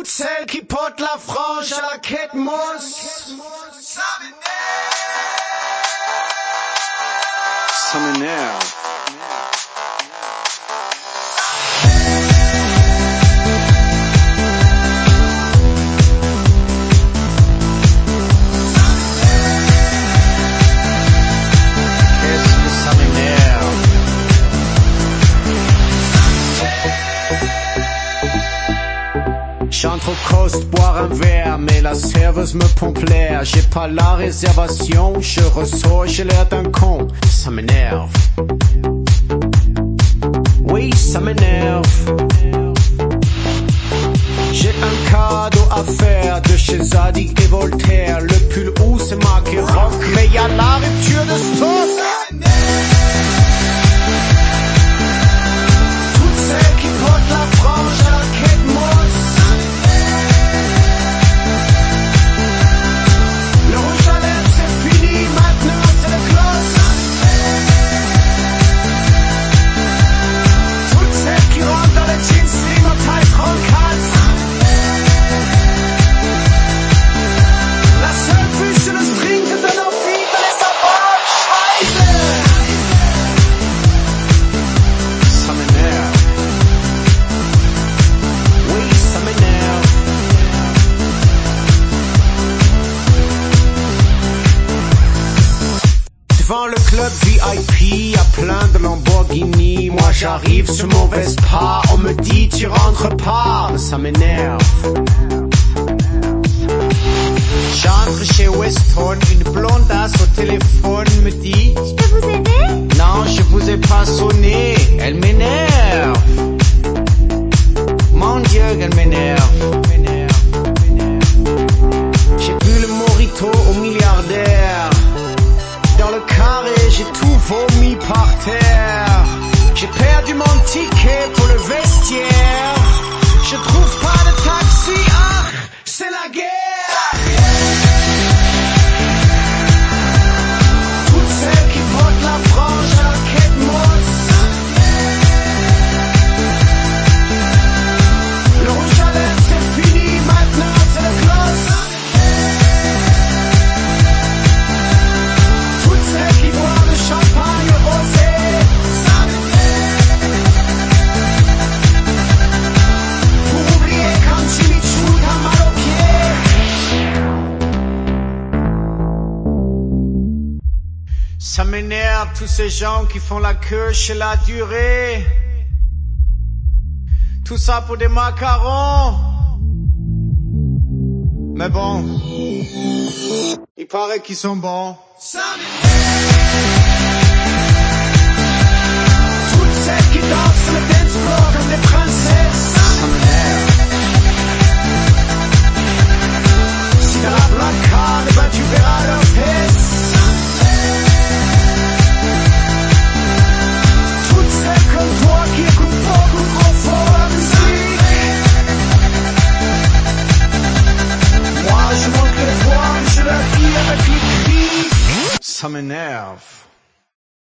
Toutes celles qui portent la frange à la quête mousse. Ça m'énerve. J'entre au coast boire un verre, mais la serveuse me pompe l'air. J'ai pas la réservation, je ressors, j'ai l'air d'un con. Ça m'énerve. Oui, ça m'énerve. J'ai un cadeau à faire de chez Zadig et Voltaire. Le pull où c'est marqué rock, mais y'a la rupture de stock. Toutes celles qui portent la frange à la quête mousse. Le rouge à lèvres c'est fini, maintenant c'est le gloss. Toutes celles qui rentrent dans le jean slim en taille 34. La seule vue sur le string te donne envie de les savoir. Scheiße! Ça m'énerve. Oui, ça m'énerve. Devant le club VIP, y'a plein de Lamborghini. Moi j'arrive sur mon Vespa, on me dit tu rentres pas. Ça m'énerve. J'entre chez Weston, une blondasse au téléphone me dit Je peux vous aider? non, je vous ai pas sonné, elle m'énerve. Mon Dieu, elle m'énerve. J'ai bu le mojito au milliardaire. Dans le carré, j'ai tout vomi par terre. J'ai perdu mon ticket pour le vestiaire. Je trouve pas de taxi, ah, c'est la guerre. Toutes celles qui portent la frange à la quête mousse. Le rouge à lèvres c'est fini, maintenant c'est le gloss. Toutes celles qui boivent le champagne rosé. Pour oublier quand Jimmy Choo t'a mal aux pieds. Ça m'énerve tous ces gens qui font la queue chez la durée. Tout ça pour des macarons. Mais bon, il paraît qu'ils sont bons. Toutes celles qui dansent sur le dance floor comme des princesses. Ça m'énerve. Si t'as la black card, eh ben tu verras leur pèse. Toutes celles comme toi qui écoutent beaucoup trop fort la musique. Moi je monte les voiles, je la vis avec les cris. Ça m'énerve.